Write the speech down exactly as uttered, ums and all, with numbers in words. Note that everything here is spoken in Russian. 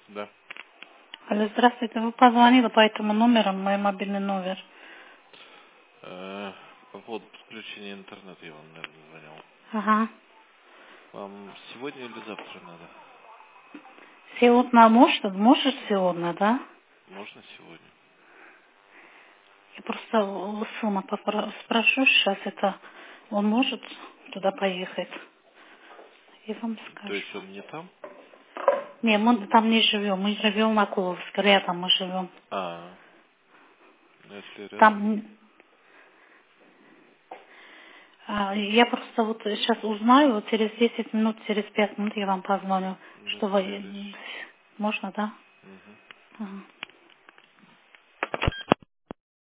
Да. Алло, здравствуйте. Вы позвонили по этому номеру, мой мобильный номер. Э, По поводу подключения интернета я вам, наверное, звонил. Ага. Вам сегодня или завтра надо? Сегодня может? Можешь сегодня, да? Можно сегодня? Я просто у сына попро- спрошу сейчас, это он может туда поехать? И вам То скажу. есть он не там? Не, мы там не живем. Мы живем в Акуловске, рядом мы живем. А, ну, если рядом... Там а, я просто вот сейчас узнаю, вот через десять минут, через пять минут я вам позвоню, Ну, что вы... договорились. Можно, да? Угу. Ага.